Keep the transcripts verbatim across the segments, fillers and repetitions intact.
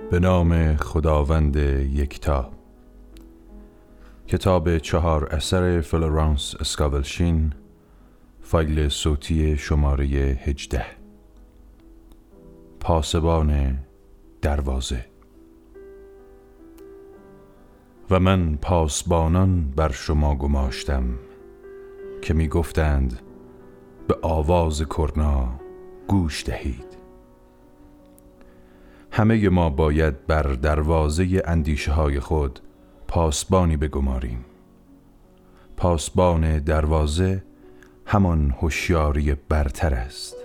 به نام خداوند یکتا. کتاب چهار اثر فلورانس اسکاولشین، فایل صوتی شماره هجده. پاسبان دروازه. و من پاسبانان بر شما گماشتم که می گفتند به آواز کرنا گوش دهید. همه ما باید بر دروازه اندیشه های خود پاسبانی بگماریم. پاسبان دروازه همان هوشیاری برتر است.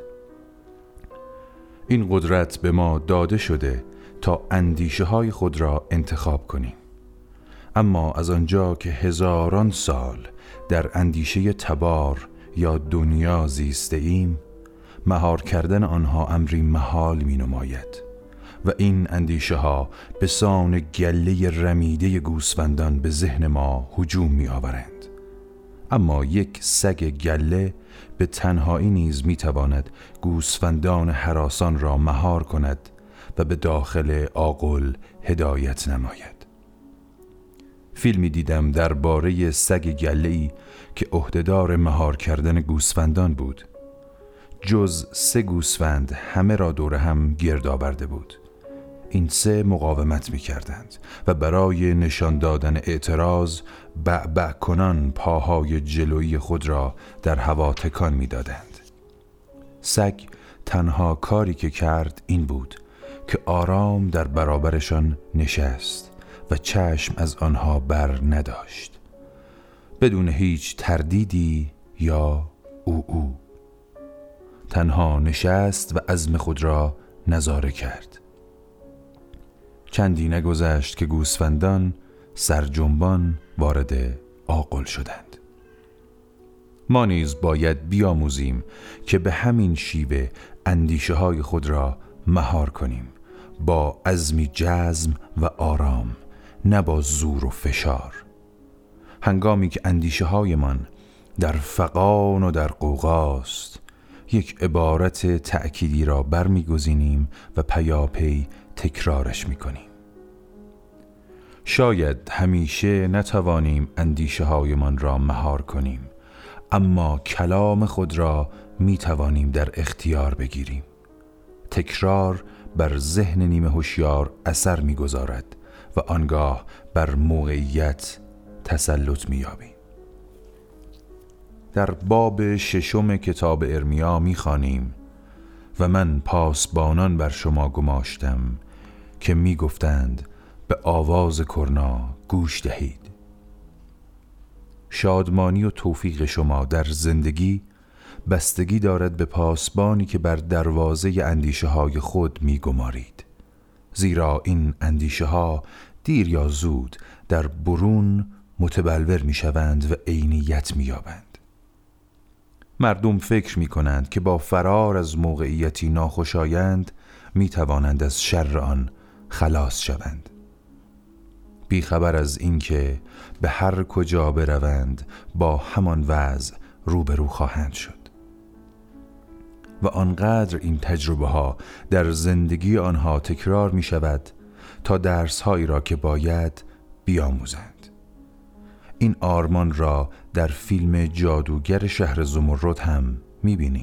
این قدرت به ما داده شده تا اندیشه های خود را انتخاب کنیم. اما از آنجا که هزاران سال در اندیشه تبار یا دنیا زیسته ایم، مهار کردن آنها امری محال می نماید و این اندیشه ها به سان گله رمیده گوسفندان به ذهن ما هجوم می آورند. اما یک سگ گله به تنهایی نیز می تواند گوسفندان هراسان را مهار کند و به داخل آغل هدایت نماید. فیلمی دیدم درباره سگ گله‌ای که عهدهدار مهار کردن گوسفندان بود. جز سه گوسفند همه را دور هم گرد آورده بود. این سه مقاومت می کردند و برای نشان دادن اعتراض بعبع کنان پاهای جلویی خود را در هوا تکان می دادند. سگ تنها کاری که کرد این بود که آرام در برابرشان نشست و چشم از آنها بر نداشت، بدون هیچ تردیدی یا او او. تنها نشست و عزم خود را نظاره کرد. چندی نگذشت که گوسفندان سرجنبان وارد آغل شدند. ما نیز باید بیاموزیم که به همین شیوه اندیشه های خود را مهار کنیم، با عزمی جزم و آرام، نه با زور و فشار. هنگامی که اندیشه هایمان در فغان و در غوغاست، یک عبارت تأکیدی را برمیگزینیم و پیاپی تکرارش میکنیم. شاید همیشه نتوانیم اندیشه هایمان را مهار کنیم، اما کلام خود را میتوانیم در اختیار بگیریم. تکرار بر ذهن نیمه هوشیار اثر میگذارد و آنگاه بر موقعیت تسلط مییابیم. در باب ششم کتاب ارمیا میخوانیم: و من پاسبانان بر شما گماشتم که می گفتند به آواز کرنا گوش دهید. شادمانی و توفیق شما در زندگی بستگی دارد به پاسبانی که بر دروازه اندیشه های خود می گمارید، زیرا این اندیشه ها دیر یا زود در برون متبلور می شوند و عینیت می یابند. مردم فکر می کنند که با فرار از موقعیتی ناخوشایند می توانند از شر آن خلاص شوند، بیخبر از اینکه به هر کجا بروند با همان وضع روبرو خواهند شد. و آنقدر این تجربه ها در زندگی آنها تکرار می شود تا درس هایی را که باید بیاموزند. این آرمان را در فیلم جادوگر شهر زمرد هم می‌بینیم.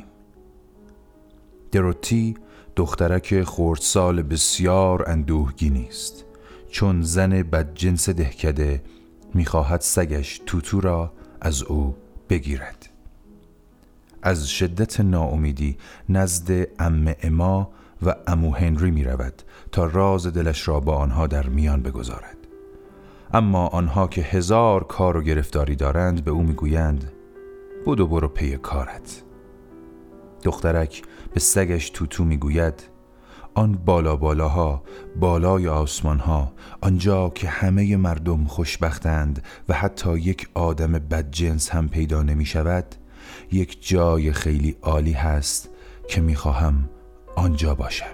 دروتی دخترک خردسال بسیار اندوهگینی است، چون زن بدجنس دهکده می‌خواهد سگش توتو را از او بگیرد. از شدت ناامیدی نزد عمه اما و عمو هنری می‌رود تا راز دلش را با آنها در میان بگذارد. اما آنها که هزار کار و گرفتاری دارند به او میگویند بدو برو پی کارت. دخترک به سگش توتو میگوید آن بالا بالاها، بالای آسمانها، آنجا که همه مردم خوشبختند و حتی یک آدم بدجنس هم پیدا نمی شود، یک جای خیلی عالی هست که میخواهم آنجا باشم.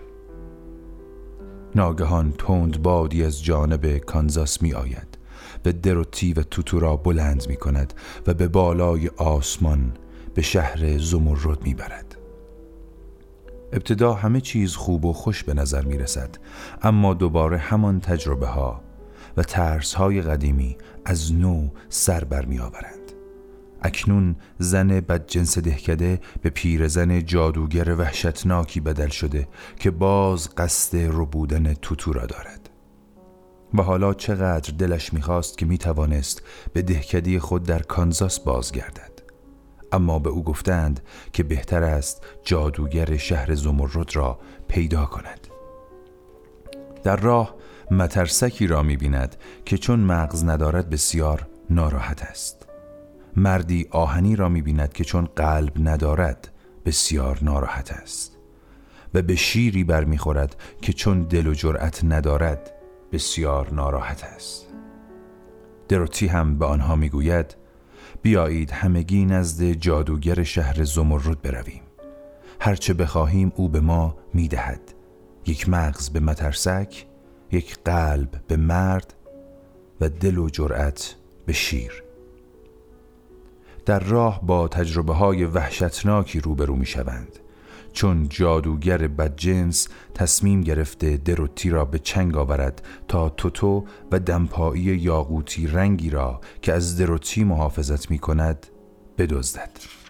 ناگهان تند بادی از جانب کانزاس می آید و دروتی و توتو را بلند می کند و به بالای آسمان به شهر زمرد می برد. ابتدا همه چیز خوب و خوش به نظر می رسد، اما دوباره همان تجربه ها و ترس های قدیمی از نو سر بر می آورند. اکنون زن بدجنس دهکده به پیرزن جادوگر وحشتناکی بدل شده که باز قصد ربودن توتو را دارد. و حالا چقدر دلش می‌خواست که می‌توانست به دهکده خود در کانزاس بازگردد، اما به او گفتند که بهتر است جادوگر شهر زمرد را پیدا کند. در راه مترسکی را می‌بیند که چون مغز ندارد بسیار ناراحت است. مردی آهنی را می‌بیند که چون قلب ندارد بسیار ناراحت است و به شیری برمیخورد که چون دل و جرأت ندارد بسیار ناراحت است. دروتی هم به آنها میگوید بیایید همگی نزد جادوگر شهر زمرد برویم. هرچه بخواهیم او به ما میدهد. یک مغز به مترسک، یک قلب به مرد و دل و جرأت به شیر. در راه با تجربه های وحشتناکی روبرو می شوند، چون جادوگر بدجنس تصمیم گرفته دروتی را به چنگ آورد تا توتو و دمپایی یاقوتی رنگی را که از دروتی محافظت می کند بدزدد.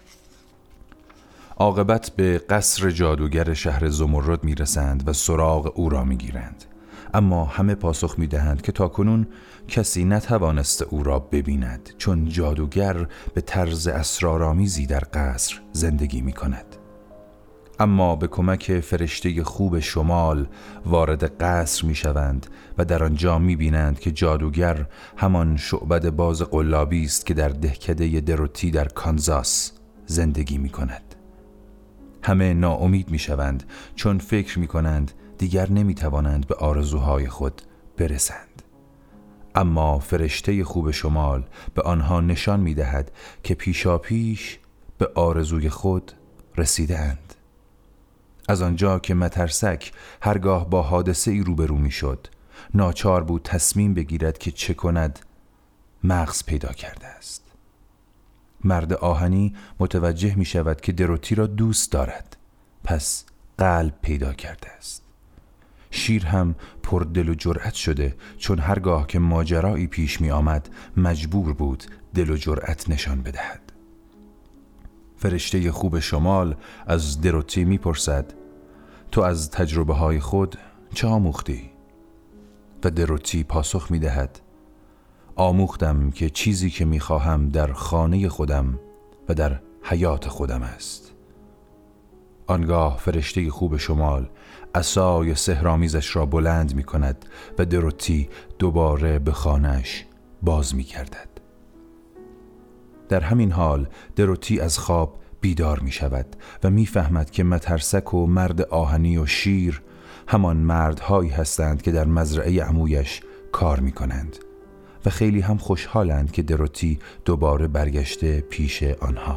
عاقبت به قصر جادوگر شهر زمرد می رسند و سراغ او را می گیرند، اما همه پاسخ می دهند که تاکنون کسی نتوانست او را ببیند، چون جادوگر به طرز اسرارآمیزی در قصر زندگی می کند. اما به کمک فرشته خوب شمال وارد قصر می شوند و در آنجا می بینند که جادوگر همان شعبده باز قلابی است که در دهکده دروتی در کانزاس زندگی می کند. همه ناامید می شوند، چون فکر می کنند دیگر نمی توانند به آرزوهای خود برسند. اما فرشته خوب شمال به آنها نشان می دهد که پیشا پیش به آرزوی خود رسیده اند. از آنجا که مترسک هرگاه با حادثه ای روبرو می شد، ناچار بود تصمیم بگیرد که چه کند، مغز پیدا کرده است. مرد آهنی متوجه می شود که دروتی را دوست دارد، پس قلب پیدا کرده است. شیر هم پر دل و جرأت شده، چون هرگاه که ماجرایی پیش می آمد مجبور بود دل و جرأت نشان بدهد. فرشته خوب شمال از دروتی می پرسد تو از تجربه های خود چه آموختی؟ و دروتی پاسخ می دهد آموختم که چیزی که می خواهم در خانه خودم و در حیات خودم است. آنگاه فرشته خوب شمال عصای سحرآمیزش را بلند می کند و دروتی دوباره به خانه‌اش باز می گردد. در همین حال دروتی از خواب بیدار می شود و می فهمد که مترسک و مرد آهنی و شیر همان مردهایی هستند که در مزرعه عمویش کار می کنند و خیلی هم خوشحالند که دروتی دوباره برگشته پیش آنها.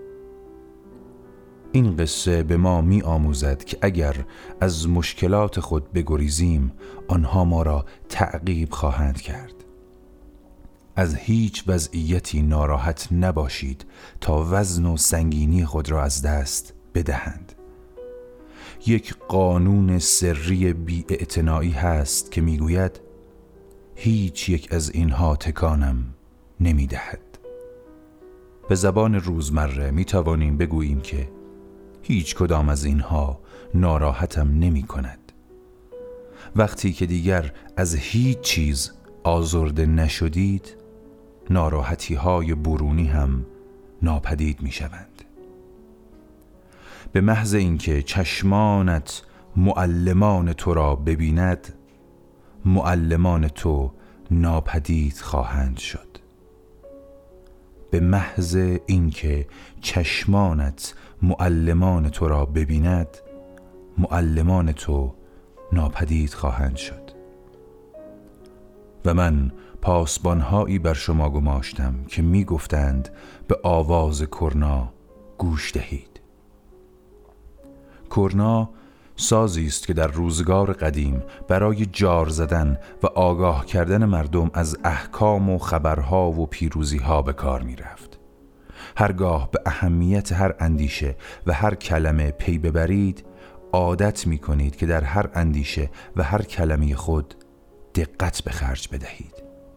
این قصه به ما می آموزد که اگر از مشکلات خود بگریزیم آنها ما را تعقیب خواهند کرد. از هیچ وضعیتی ناراحت نباشید تا وزن و سنگینی خود را از دست بدهند. یک قانون سری بی‌اعتنایی هست که میگوید هیچ یک از اینها تکانم نمیدهد. به زبان روزمره می توانیم بگوییم که هیچ کدام از اینها ناراحتم نمی کند. وقتی که دیگر از هیچ چیز آزرده نشدید، ناراحتی های برونی هم ناپدید می شوند. به محض اینکه چشمانت معلمان تو را ببیند، معلمان تو ناپدید خواهند شد. به محض اینکه چشمانت معلمان تو را ببیند، معلمان تو ناپدید خواهند شد. و من پاسبانهایی بر شما گماشتم که می گفتند به آواز کرنا گوش دهید. کرنا سازی است که در روزگار قدیم برای جار زدن و آگاه کردن مردم از احکام و خبرها و پیروزیها به کار می رفت. هرگاه به اهمیت هر اندیشه و هر کلمه پی ببرید، عادت می کنید که در هر اندیشه و هر کلمه خود دقت به خرج بدهید.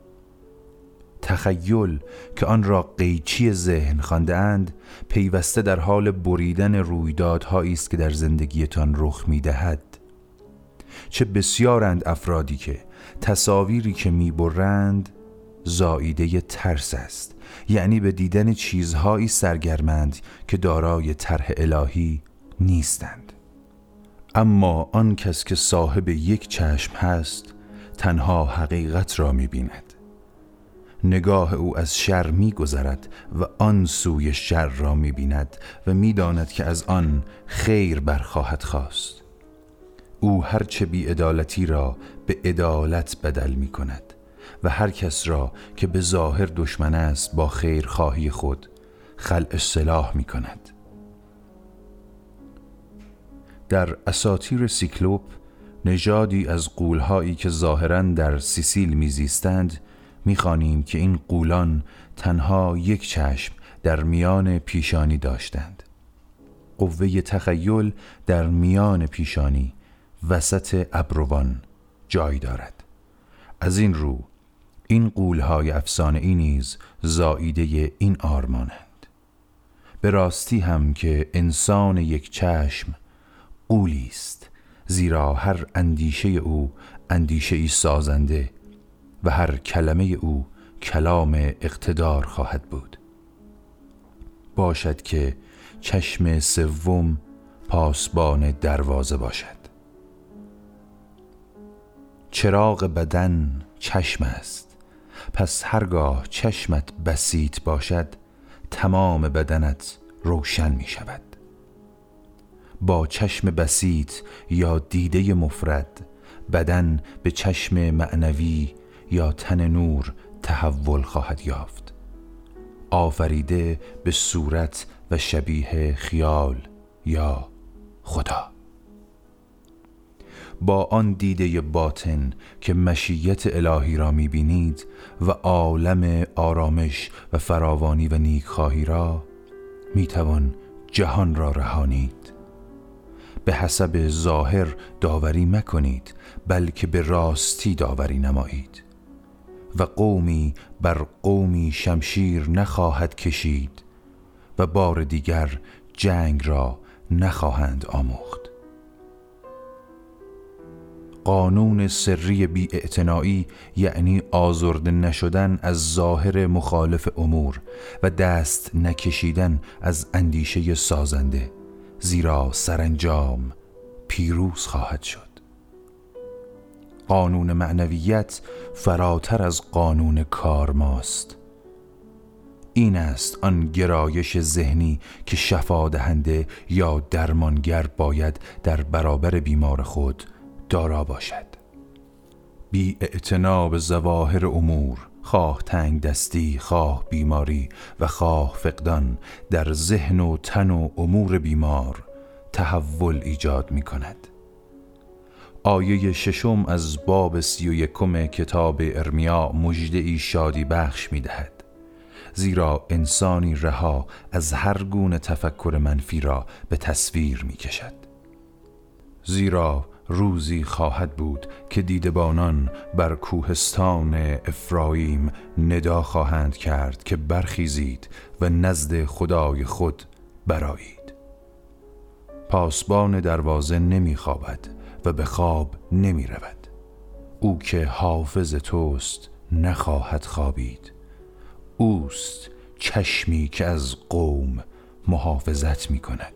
تخیل که آن را قیچی ذهن خوانده‌اند پیوسته در حال بریدن رویدادهایی است که در زندگیتان رخ می‌دهد. چه بسیارند افرادی که تصاویری که می‌برند زائیده ترس است، یعنی به دیدن چیزهایی سرگرمند که دارای طرح الهی نیستند. اما آن کس که صاحب یک چشم هست تنها حقیقت را می‌بیند. نگاه او از شر می‌گذرد و آن سوی شر را می‌بیند و می‌داند که از آن خیر برخواهد خواست. او هرچه بی‌عدالتی را به عدالت بدل می‌کند و هر کس را که به ظاهر دشمن است با خیرخواهی خود خلع سلاح می‌کند. در اساطیر سیکلوپ، نژادی از غول‌هایی که ظاهراً در سیسیل میزیستند، می‌خوانیم که این غولان تنها یک چشم در میان پیشانی داشتند. قوه تخیل در میان پیشانی وسط ابروان جای دارد. از این رو این غول‌های افسانه‌ای نیز زائیده این آرمانند. به راستی هم که انسان یک چشم غولی است، زیرا هر اندیشه او اندیشه‌ای سازنده و هر کلمه او کلام اقتدار خواهد بود. باشد که چشم سوم پاسبان دروازه باشد. چراغ بدن چشم است، پس هرگاه چشمت بسیط باشد تمام بدنت روشن می شود. با چشم بسیط یا دیده مفرد بدن به چشم معنوی یا تن نور تحول خواهد یافت، آفریده به صورت و شبیه خیال یا خدا. با آن دیده باطن که مشیت الهی را می‌بینید و عالم آرامش و فراوانی و نیکخواهی را می‌توان جهان را رهانید. به حسب ظاهر داوری مکنید، بلکه به راستی داوری نمایید. و قومی بر قومی شمشیر نخواهد کشید و بار دیگر جنگ را نخواهند آموخت. قانون سری بی‌اعتنایی یعنی آزرده نشدن از ظاهر مخالف امور و دست نکشیدن از اندیشه سازنده، زیرا سرانجام پیروز خواهد شد. قانون معنویت فراتر از قانون کارماست. این است آن گرایش ذهنی که شفا دهنده یا درمانگر باید در برابر بیمار خود دارا باشد. بی اعتنا به ظواهر امور، خواه تنگ دستی، خواه بیماری و خواه فقدان، در ذهن و تن و امور بیمار تحول ایجاد می کند. آیه ششم از باب سی و یکم کتاب ارمیا مژده‌ای شادی بخش می دهد، زیرا انسانی رها از هر گونه تفکر منفی را به تصویر می کشد. زیرا روزی خواهد بود که دیدبانان بر کوهستان افرایم ندا خواهند کرد که برخیزید و نزد خدای خود برآیید. پاسبان دروازه نمی خوابد و به خواب نمی رود. او که حافظ توست نخواهد خوابید. اوست چشمی که از قوم محافظت می کند.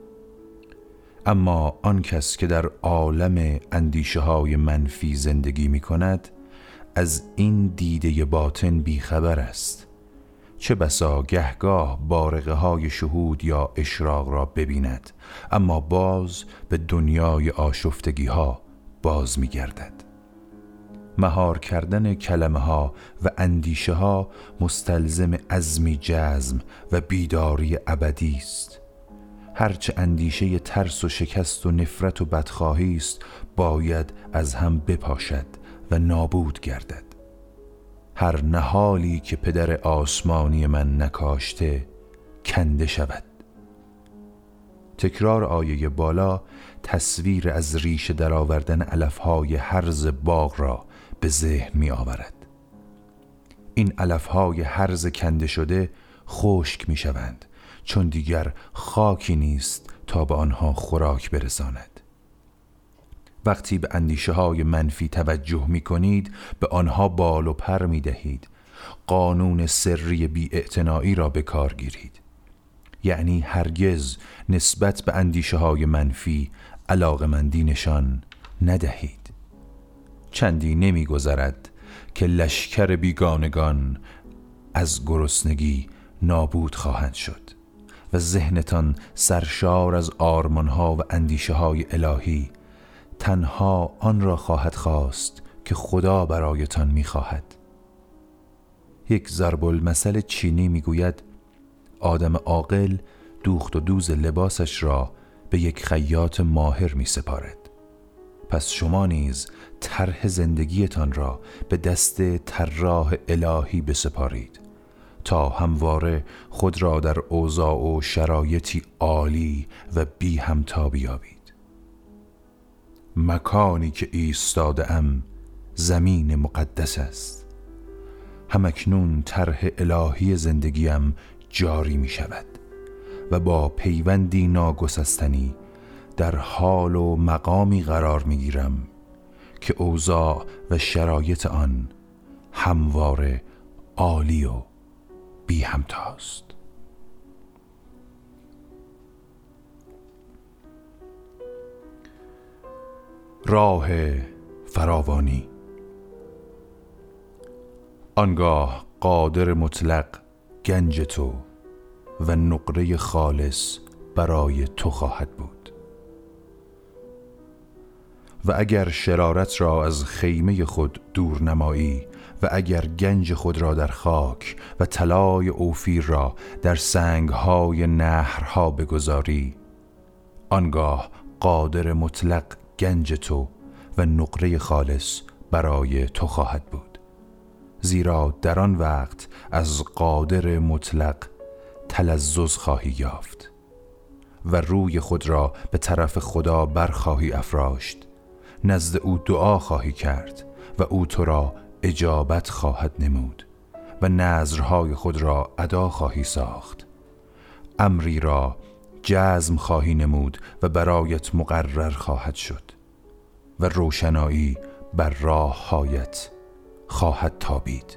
اما آن کس که در عالم اندیشه های منفی زندگی می کند از این دیده باطن بیخبر است. چه بسا گهگاه بارقه های شهود یا اشراق را ببیند، اما باز به دنیای آشفتگی ها باز می گردد. مهار کردن کلمه ها و اندیشه ها مستلزم عزمی جزم و بیداری ابدی است. هرچه اندیشه ترس و شکست و نفرت و بدخواهی است باید از هم بپاشد و نابود گردد. هر نهالی که پدر آسمانی من نکاشته کنده شود. تکرار آیه بالا تصویر از ریشه در آوردن علفهای هرز باغ را به ذهن می آورد. این علفهای هرز کنده شده خشک می شوند، چون دیگر خاکی نیست تا به آنها خوراک برساند. وقتی به اندیشه های منفی توجه می کنید، به آنها بال و پر می دهید. قانون سری بی‌اعتنایی را به کار گیرید. یعنی هرگز نسبت به اندیشه های منفی علاقه‌مندی نشان ندهید. چندی نمی گذرد که لشکر بیگانگان از گرسنگی نابود خواهند شد و ذهنتان سرشار از آرمانها و اندیشه های الهی تنها آن را خواهد خواست که خدا برایتان می خواهد. یک ضرب المثل چینی می گوید آدم عاقل دوخت و دوز لباسش را به یک خیاط ماهر می سپارد. پس شما نیز طرح زندگیتان را به دست طراح الهی بسپارید تا همواره خود را در اوضاع و شرایطی عالی و بی همتا بیابید. مکانی که ایستاده ام زمین مقدس است. همکنون طرح الهی زندگیم جاری می شود و با پیوندی ناگسستنی در حال و مقامی قرار می گیرم که اوضاع و شرایط آن همواره عالی و بی همتاست. راه فراوانی. آنگاه قادر مطلق گنج تو و نقره خالص برای تو خواهد بود. و اگر شرارت را از خیمه خود دور نمایی و اگر گنج خود را در خاک و طلای اوفیر را در سنگهای نهرها بگذاری، آنگاه قادر مطلق گنج تو و نقره خالص برای تو خواهد بود. زیرا در آن وقت از قادر مطلق تلذذ خواهی یافت و روی خود را به طرف خدا برخواهی افراشت، نزد او دعا خواهی کرد و او تو را اجابت خواهد نمود و نذرهای خود را ادا خواهی ساخت. امری را جزم خواهی نمود و برایت مقرر خواهد شد و روشنایی بر راه‌هایت خواهد تابید.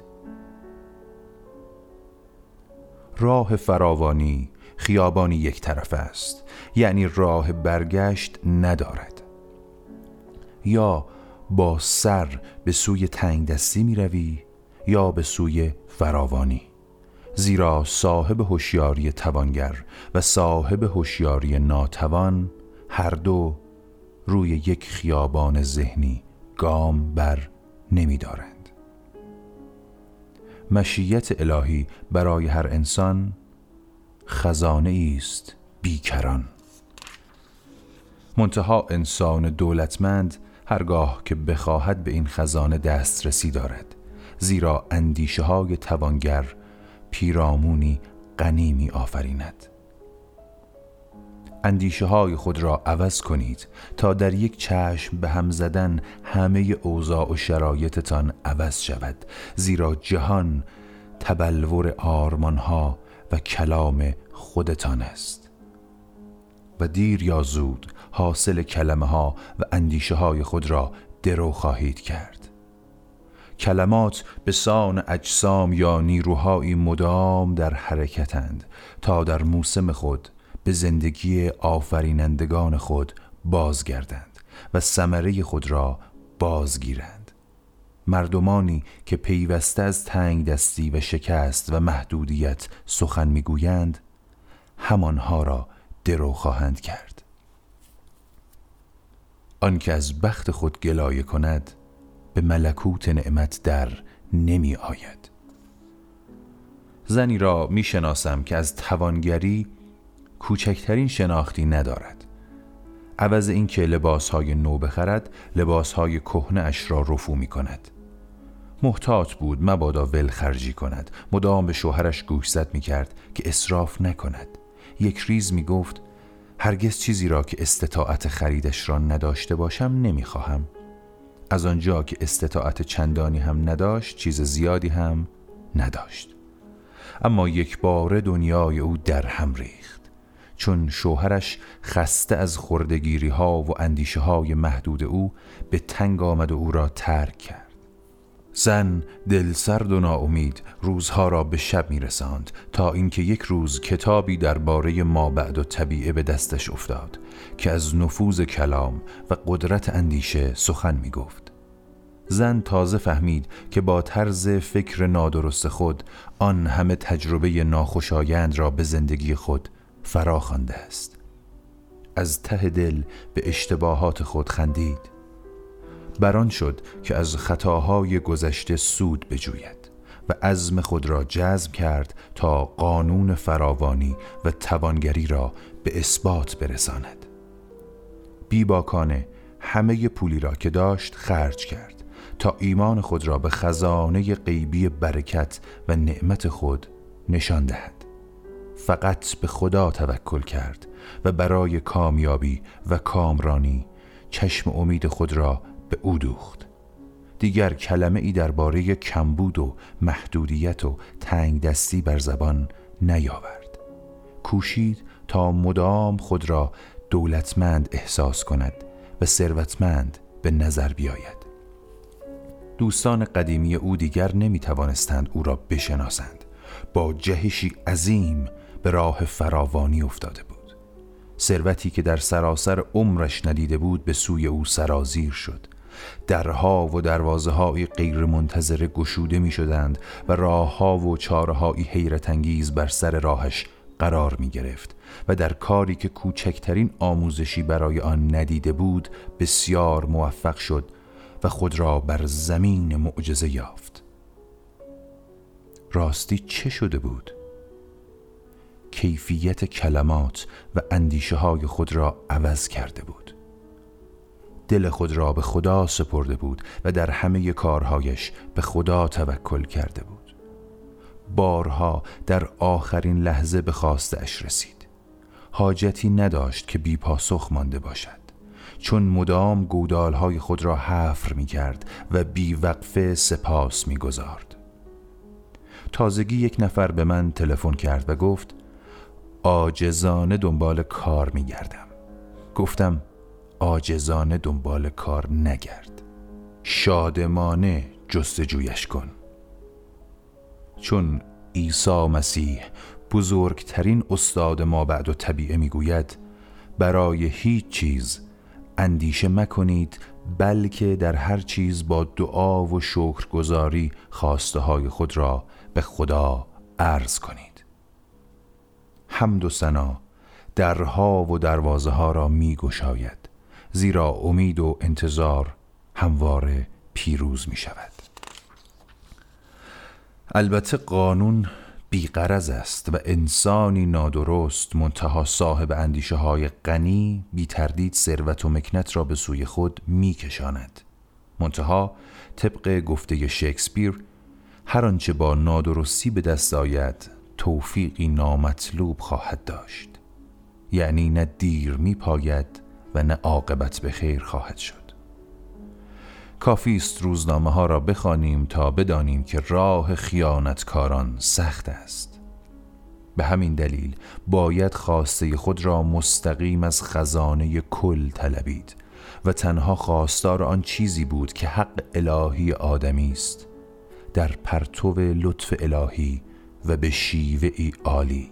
راه فراوانی خیابانی یک طرف است، یعنی راه برگشت ندارد. یا با سر به سوی تنگ دستی می روی یا به سوی فراوانی، زیرا صاحب هوشیاری توانگر و صاحب هوشیاری ناتوان هر دو روی یک خیابان ذهنی گام بر نمی دارند. مشیت الهی برای هر انسان خزانه است بیکران. منتها انسان دولتمند هرگاه که بخواهد به این خزانه دسترسی دارد، زیرا اندیشه های توانگر پیرامونی غنی می آفریند. اندیشه های خود را عوض کنید تا در یک چشم به هم زدن همه اوضاع و شرایطتان عوض شود، زیرا جهان تبلور آرمانها و کلام خودتان است و دیر یا زود حاصل کلمه ها و اندیشه های خود را درو خواهید کرد. کلمات به سان اجسام یا نیروهایی مدام در حرکتند تا در موسم خود به زندگی آفرینندگان خود بازگردند و ثمره خود را بازگیرند. مردمانی که پیوسته از تنگ دستی و شکست و محدودیت سخن میگویند، همانها را درو خواهند کرد. آن که از بخت خود گلایه کند به ملکوت نعمت در نمی آید. زنی را می شناسم که از توانگری کوچکترین شناختی ندارد. عوض این که لباسهای نو بخرد، لباسهای کهنه اش را رفو می کند. محتاط بود مبادا ول خرجی کند. مدام به شوهرش گوشزد می کرد که اسراف نکند. یک ریز می گفت هرگز چیزی را که استطاعت خریدش را نداشته باشم نمیخواهم. از آنجا که استطاعت چندانی هم نداشت، چیز زیادی هم نداشت. اما یک بار دنیای او در هم ریخت، چون شوهرش خسته از خردگیری ها و اندیشه های محدود او به تنگ آمد و او را ترک کرد. زن دل سرد و ناامید روزها را به شب می رساند تا اینکه یک روز کتابی درباره مابعد و طبیعه به دستش افتاد که از نفوذ کلام و قدرت اندیشه سخن می گفت. زن تازه فهمید که با طرز فکر نادرست خود آن همه تجربه ناخوشایند را به زندگی خود فرا خوانده است. از ته دل به اشتباهات خود خندید. بران شد که از خطاهای گذشته سود بجوید و عزم خود را جزم کرد تا قانون فراوانی و توانگری را به اثبات برساند. بیباکانه همه پولی را که داشت خرج کرد تا ایمان خود را به خزانه غیبی برکت و نعمت خود نشان دهد. فقط به خدا توکل کرد و برای کامیابی و کامرانی چشم امید خود را به او دوخت. دیگر کلمه ای درباره کمبود و محدودیت و تنگ دستی بر زبان نیاورد. کوشید تا مدام خود را دولتمند احساس کند و ثروتمند به نظر بیاید. دوستان قدیمی او دیگر نمی توانستند او را بشناسند. با جهشی عظیم به راه فراوانی افتاده بود. ثروتی که در سراسر عمرش ندیده بود به سوی او سرازیر شد. درها و دروازه های غیر منتظره گشوده می شدند و راه ها و چاره های حیرت انگیز بر سر راهش قرار می گرفت و در کاری که کوچکترین آموزشی برای آن ندیده بود بسیار موفق شد و خود را بر زمین معجزه یافت. راستی چه شده بود؟ کیفیت کلمات و اندیشه های خود را عوض کرده بود. دل خود را به خدا سپرده بود و در همه کارهایش به خدا توکل کرده بود. بارها در آخرین لحظه به خواستش رسید. حاجتی نداشت که بی پاسخ مانده باشد، چون مدام گودالهای خود را حفر می کرد و بی وقفه سپاس می گذارد. تازگی یک نفر به من تلفن کرد و گفت عاجزانه دنبال کار می گردم. گفتم عاجزانه دنبال کار نگرد، شادمانه جستجویش کن. چون عیسی مسیح بزرگترین استاد مابعد و طبیعه میگوید برای هیچ چیز اندیشه مکنید، بلکه در هر چیز با دعا و شکرگزاری خواسته های خود را به خدا عرض کنید. حمد و ثنا درها و دروازه ها را می گشاید، زیرا امید و انتظار همواره پیروز می شود. البته قانون بی‌غرض است و انسانی نادرست منتها صاحب اندیشه های غنی بی تردید ثروت و مکنت را به سوی خود می کشاند. منتها طبق گفته شکسپیر هر آنچه با نادرستی به دست آید توفیقی نامطلوب خواهد داشت، یعنی نه دیر می پاید و نه عاقبت به خیر خواهد شد. کافی است روزنامه ها را بخوانیم تا بدانیم که راه خیانتکاران سخت است. به همین دلیل باید خواسته خود را مستقیم از خزانه کل طلبید و تنها خواستار آن چیزی بود که حق الهی آدمی است، در پرتو لطف الهی و به شیوه‌ای عالی.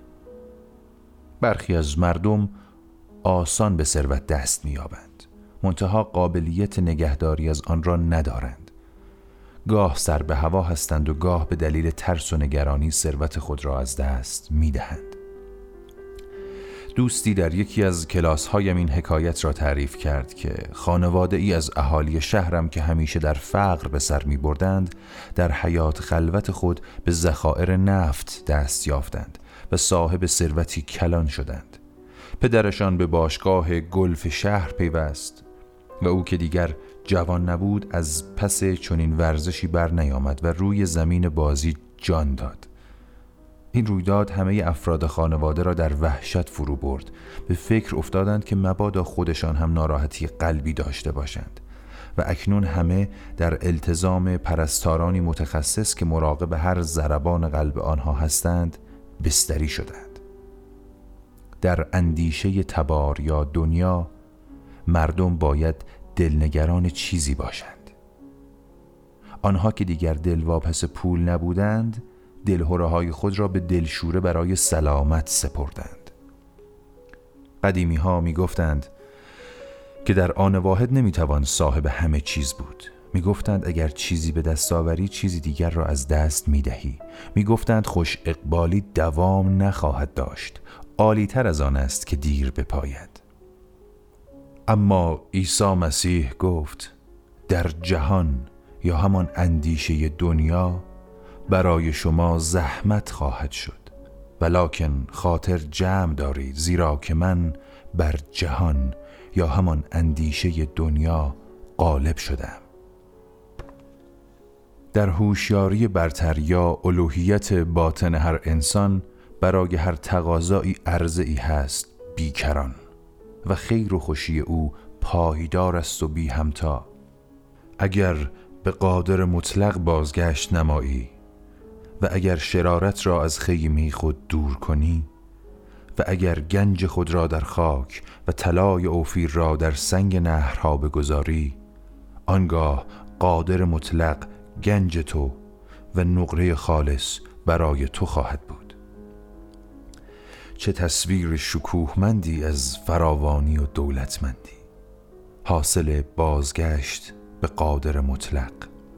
برخی از مردم آسان به ثروت دست می‌یابند، منتها قابلیت نگهداری از آن را ندارند. گاه سر به هوا هستند و گاه به دلیل ترس و نگرانی ثروت خود را از دست می‌دهند. دوستی در یکی از کلاس‌هایم این حکایت را تعریف کرد که خانواده ای از اهالی شهرم که همیشه در فقر به سر می‌بردند، در حیات خلوت خود به ذخایر نفت دست یافتند و صاحب ثروتی کلان شدند. پدرشان به باشگاه گلف شهر پیوست و او که دیگر جوان نبود از پس چنین ورزشی بر نیامد و روی زمین بازی جان داد. این رویداد همه افراد خانواده را در وحشت فرو برد. به فکر افتادند که مبادا خودشان هم ناراحتی قلبی داشته باشند و اکنون همه در التزام پرستارانی متخصص که مراقب هر ضربان قلب آنها هستند بستری شدند. در اندیشه تبار یا دنیا مردم باید دلنگران چیزی باشند. آنها که دیگر دلواپس پول نبودند دلهره‌های خود را به دلشوره برای سلامت سپردند. قدیمی ها می گفتند که در آن واحد نمی توان صاحب همه چیز بود. می گفتند اگر چیزی به دست آوری چیزی دیگر را از دست می دهی. می گفتند خوش اقبالی دوام نخواهد داشت، عالی تر از آن است که دیر بپاید. اما عیسی مسیح گفت در جهان یا همان اندیشه دنیا برای شما زحمت خواهد شد، ولکن خاطر جمع دارید زیرا که من بر جهان یا همان اندیشه دنیا غالب شدم. در هوشیاری برتر یا الوهیت باطن هر انسان برای هر تقاضایی عرضه‌ای هست بیکران و خیر و خوشی او پایدار است و بی همتا. اگر به قادر مطلق بازگشت نمایی و اگر شرارت را از خیمه خود دور کنی و اگر گنج خود را در خاک و طلای اوفیر را در سنگ نهرها بگذاری، آنگاه قادر مطلق گنج تو و نقره خالص برای تو خواهد بود. چه تصویر شکوهمندی از فراوانی و دولتمندی، حاصل بازگشت به قادر مطلق.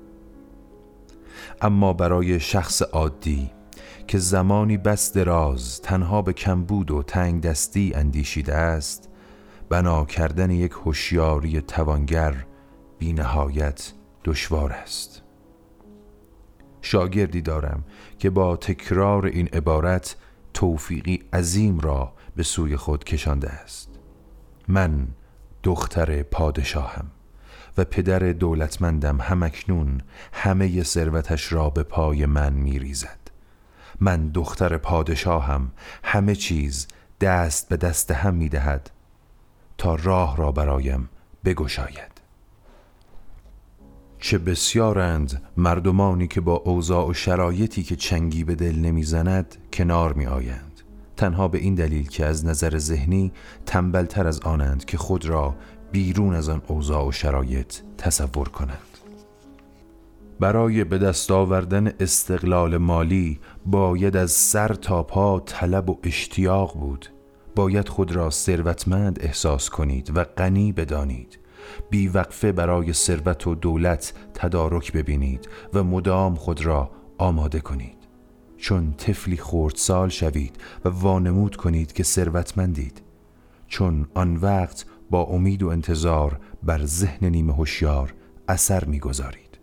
اما برای شخص عادی که زمانی بس دراز تنها به کمبود و تنگ دستی اندیشیده است، بنا کردن یک هوشیاری توانگر بی نهایت دشوار است. شاگردی دارم که با تکرار این عبارت توفیقی عظیم را به سوی خود کشانده است. من دختر پادشاهم و پدر دولتمندم همکنون همه ثروتش را به پای من می ریزد. من دختر پادشاهم همه چیز دست به دست هم می دهد تا راه را برایم بگشاید. چه بسیارند مردمانی که با اوضاع و شرایطی که چنگی به دل نمی زند کنار می آیند، تنها به این دلیل که از نظر ذهنی تنبلتر از آنند که خود را بیرون از آن اوضاع و شرایط تصور کنند. برای به دست آوردن استقلال مالی باید از سر تا پا طلب و اشتیاق بود. باید خود را ثروتمند احساس کنید و غنی بدانید. بی وقفه برای ثروت و دولت تدارک ببینید و مدام خود را آماده کنید. چون طفلی خردسال شوید و وانمود کنید که ثروتمندید. چون آن وقت با امید و انتظار بر ذهن نیمه هوشیار اثر می‌گذارید.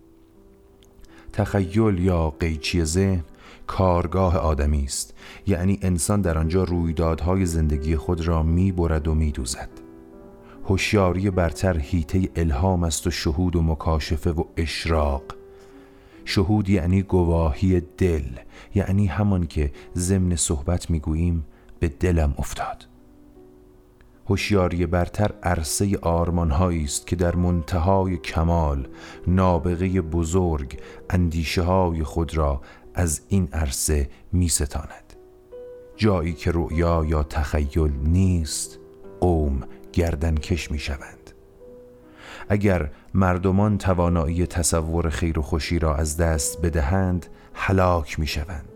تخیل یا قیچی ذهن کارگاه آدمی است، یعنی انسان در آنجا رویدادهای زندگی خود را می‌برد و می‌دوزد. هوشیاری برتر حیطه الهام است و شهود و مکاشفه و اشراق. شهود یعنی گواهی دل، یعنی همان که ضمن صحبت می‌گوییم به دلم افتاد. هوشیاری برتر عرصه آرمان‌هایی است که در منتهای کمال نابغه بزرگ اندیشه‌های خود را از این عرصه می‌ستاند. جایی که رؤیا یا تخیل نیست، قوم گردنکش می‌شوند. اگر مردمان توانایی تصور خیر و خوشی را از دست بدهند، هلاک می‌شوند.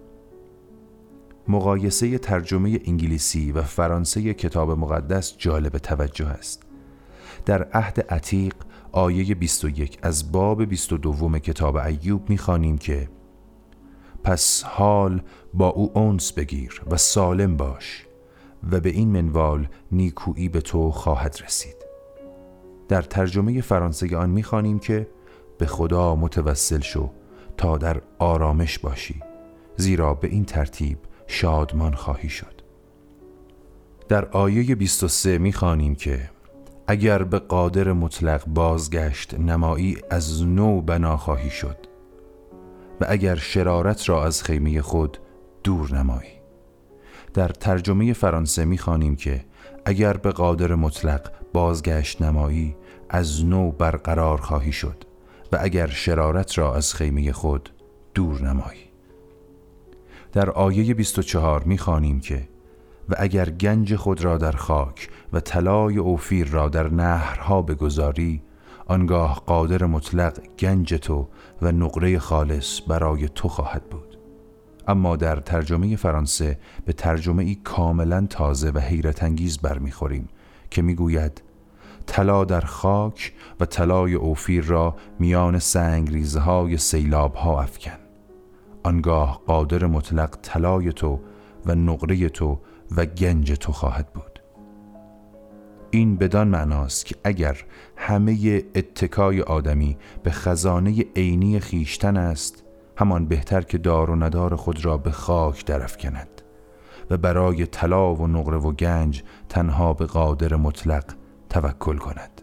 مقایسه ترجمه انگلیسی و فرانسه کتاب مقدس جالب توجه است. در عهد عتیق آیه بیست و یک از باب بیست و دو کتاب ایوب می‌خوانیم که پس حال با او انس بگیر و سالم باش و به این منوال نیکویی به تو خواهد رسید. در ترجمه فرانسه آن می‌خوانیم که به خدا متوسل شو تا در آرامش باشی، زیرا به این ترتیب شادمان خواهی شد. در آیه بیست و سه می‌خوانیم که اگر به قادر مطلق بازگشت نمایی از نو بنا خواهی شد و اگر شرارت را از خیمه خود دور نمایی. در ترجمه فرانسه می‌خوانیم که اگر به قادر مطلق بازگشت نمایی، از نو برقرار خواهی شد و اگر شرارت را از خیمه خود دور نمایی. در آیه بیست و چهار می‌خوانیم که و اگر گنج خود را در خاک و طلای اوفیر را در نهرها بگذاری، آنگاه قادر مطلق گنج تو و نقره خالص برای تو خواهد بود. اما در ترجمه فرانسه به ترجمه ای کاملا تازه و حیرت انگیز برمیخوریم که میگوید طلا در خاک و طلای اوفیر را میان سنگریزه های سیلاب ها افکن، آنگاه قادر مطلق طلای تو و نقره تو و گنج تو خواهد بود. این بدان معناست که اگر همه اتکای آدمی به خزانه عینی خیشتن است، همان بهتر که دار و ندار خود را به خاک درافکند و برای طلا و نقره و گنج تنها به قادر مطلق توکل کند.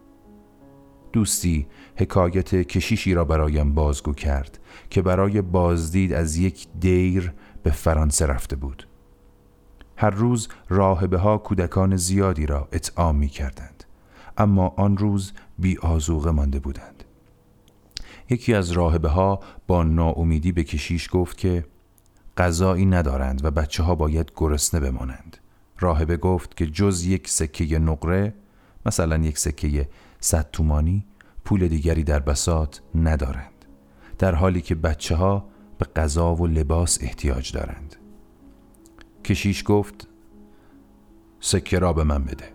دوستی حکایت کشیشی را برایم بازگو کرد که برای بازدید از یک دیر به فرانسه رفته بود. هر روز راهبه ها کودکان زیادی را اطعام می کردند، اما آن روز بی آذوقه مانده بودند. یکی از راهبه ها با ناامیدی به کشیش گفت که غذایی ندارند و بچه ها باید گرسنه بمانند. راهبه گفت که جز یک سکه نقره، مثلا یک سکه صد تومانی، پول دیگری در بساط ندارند، در حالی که بچه ها به غذا و لباس احتیاج دارند. کشیش گفت سکه را به من بده.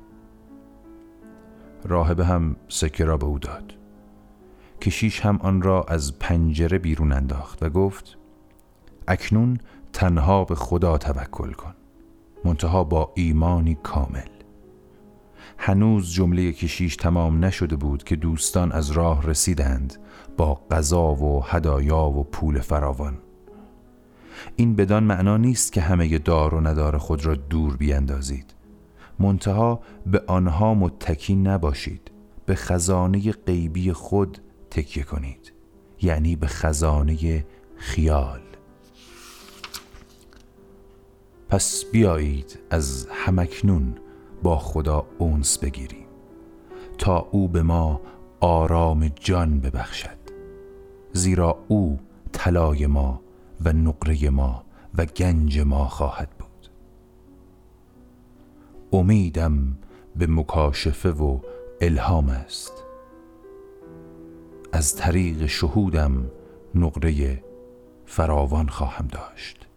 راهبه هم سکه را به او داد. کشیش هم آن را از پنجره بیرون انداخت و گفت اکنون تنها به خدا توکل کن، منتها با ایمانی کامل. هنوز جمله کشیش تمام نشده بود که دوستان از راه رسیدند با غذا و هدایا و پول فراوان. این بدان معنا نیست که همه دار و ندار خود را دور بیندازید، منتها به آنها متکی نباشید، به خزانه غیبی خود تکیه کنید، یعنی به خزانه خیال. پس بیایید از همکنون با خدا انس بگیریم تا او به ما آرام جان ببخشد، زیرا او طلای ما و نقره ما و گنج ما خواهد بود. امیدم به مکاشفه و الهام است، از طریق شهودم نقره فراوان خواهم داشت.